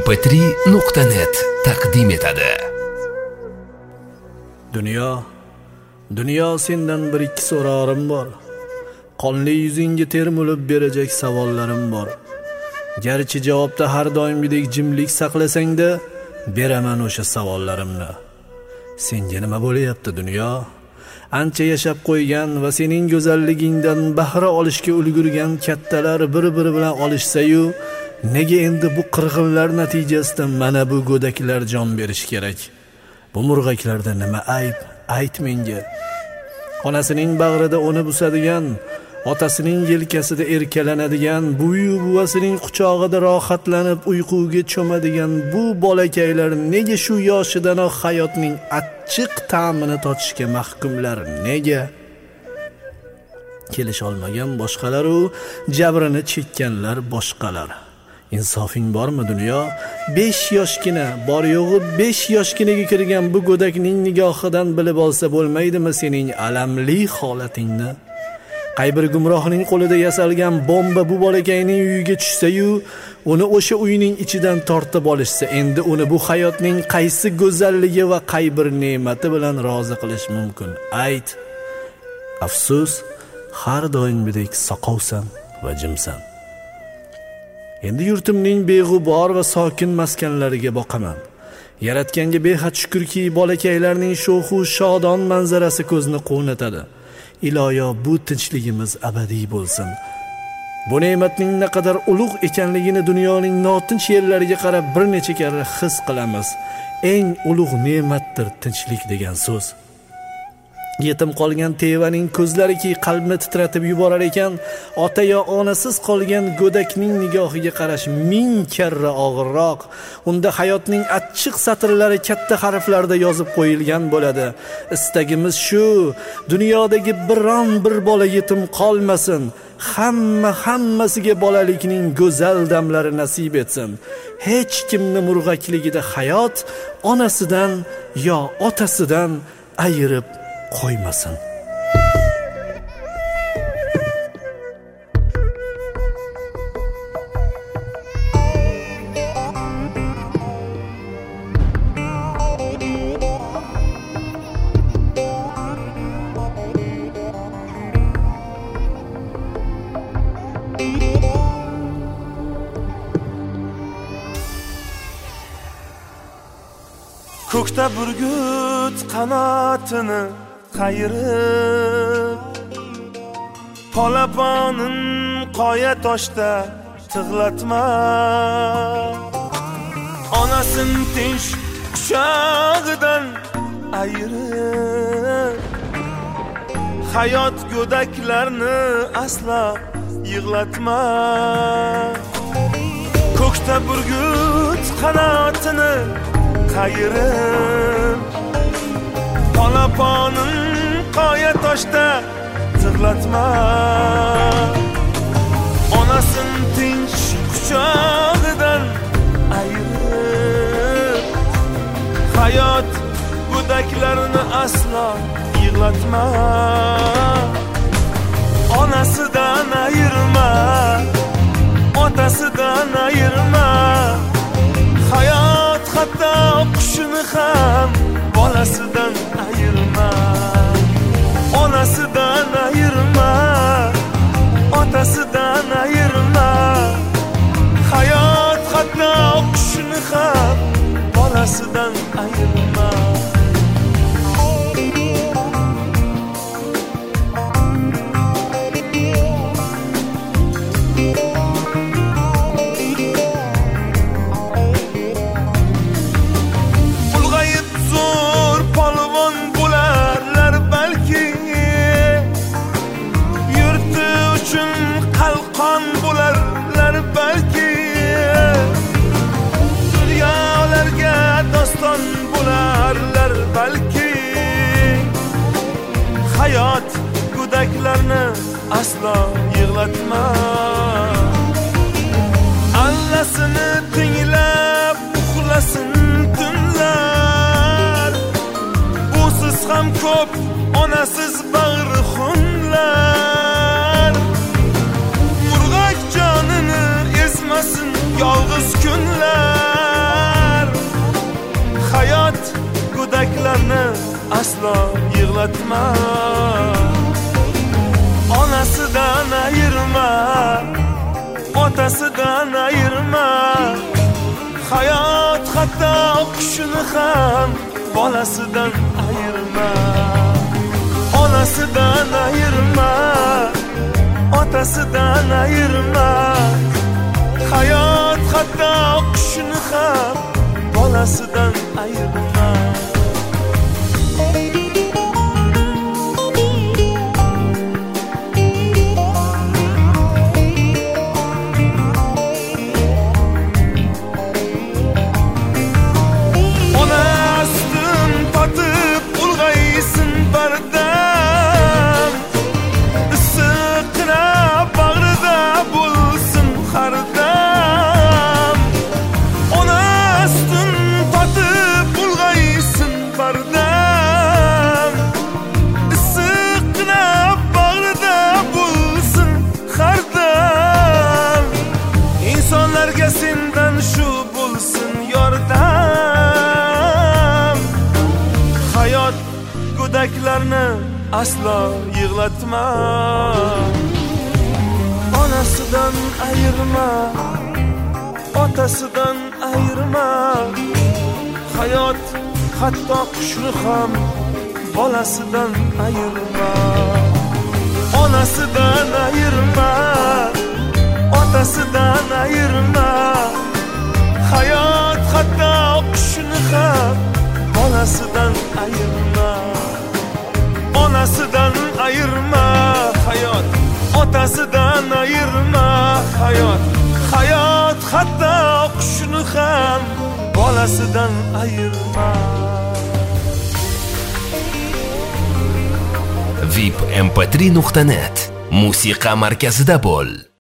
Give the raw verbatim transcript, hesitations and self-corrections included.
p tri nuqta net taqdim etadi. Dunyo, dunyo sendan bir ikki so'rorim bor. Qonli yuzingga termulib berajak savollarim bor. Garchi javobda har doimgidek jimlik saqlasang-da, beraman o'sha savollarimni. Senga nima bo'layapti dunyo? Ancha yashab qo'ygan va sening go'zalligingdan bahra olishga ulgurgan kattalar bir-biri bilan olishsa-yu, nega endi bu qirg'inlar natijasida mana bu go'daklar jon berish kerak? Bu murg'aklarda nima ayb? Ayt menga. Onasining bag'rida uni busadigan, otasining yelkasida erkalanadigan, buvi buvasining quchog'ida rohatlanib uyquga cho'madigan bu bolakaylar nega shu yoshidanoq hayotning achchiq ta'mini totishga mahkumlar? Nega? Kelish olmagan boshqalar u, jabrini chekkanlar boshqalar. Insofing bormi dunyo? besh yoshgina, bor yo'g'i besh yoshginaga kirgan bu go'dakning nigohidan bilib olsa bo'lmaydimi sening alamli holatingni? Qay bir gumrohning qo'lida yasalgan bomba bu bolakayning uyiga tushsa-yu, uni o'sha uyning ichidan tortib olishsa, endi uni bu hayotning qaysi go'zalligi va qay bir ne'mati bilan rozi qilish mumkin? Ayt. Afsus, har doimgidek soqovsan va jimsan. Endi yurtimning beg'ubor va sokin maskanlariga boqaman. Yaratganga behad shukrki, bolakaylarning sho'xu shodon manzarasi ko'zni quvnatadi. Iloyo bu tinchligimiz abadiy bo'lsin. Bu ne'matning naqadar ulug' ekanligini dunyoning notinch yerlariga qarab bir necha karra his qilamiz. Eng ulug' ne'matdir tinchlik degan so'z. Yetim qolgan tevaning ko'zlariki qalbni titratib yuborar ekan, ota yo onasiz qolgan go'dakning nigohiga qarash ming karra og'irroq. Unda hayotning achchiq satrlari katta harflarda yozib qo'yilgan bo'ladi. Istagimiz shu, dunyodagi biron bir bola yetim qolmasin. Hamma hammasiga bolalikning go'zal damlari nasib etsin. Hech kimni murg'akligida hayot onasidan yo otasidan ayirib qo'ymasin. Ko'kda burgut qanotini qayirib, polaponin qoya toshda tig'latma. Onasin tinch quchog'idan ayirib, hayot go'daklarni asla yig'latma. Ko'kda burgut qanotini qayirib, polaponin qoya toshda tig'latma. Onasin tinch quchog'idan ayirib, hayot go'daklarni aslo yig'latma. Onasidan ayirma, otasidan ayirma. Hayot hatto qushini ham bolasidan ayirma. Onasidan ayirma, otasidan ayirma. Hayot hatto qushini ham bolasidan ayirma. Hayot go'daklarni aslo yig'latma. Allasini tinglab uxlasin tunlar. Busiz ham ko'p onasiz bag'ri xunlar. Murg'ak jonini ezmasin yolg'iz kunlar. go'daklarni aslo yig'latma. Onasidan ayirma, otasidan ayirma. Hayot hatto qushini ham bolasidan ayirma. Onasidan ayirma, otasidan ayirma. Hayot hatto qushini ham bolasidan ayirma. Sendan shu bo'lsin yordam. Hayot go'daklarni aslo yig'latma. Onasidan ayirma, otasidan ayirma. Hayot hatto qushni ham bolasidan ayirma. Onasidan ayirma, otasidan ayirma. Hayot hatto qushni ham bolasidan ayirma. Onasidan ayirma, hayot otasidan ayirma. Hayot hayot hatto qushni ham bolasidan ayirma. vip em pe tri nuqta net musiqa markazida bo'l.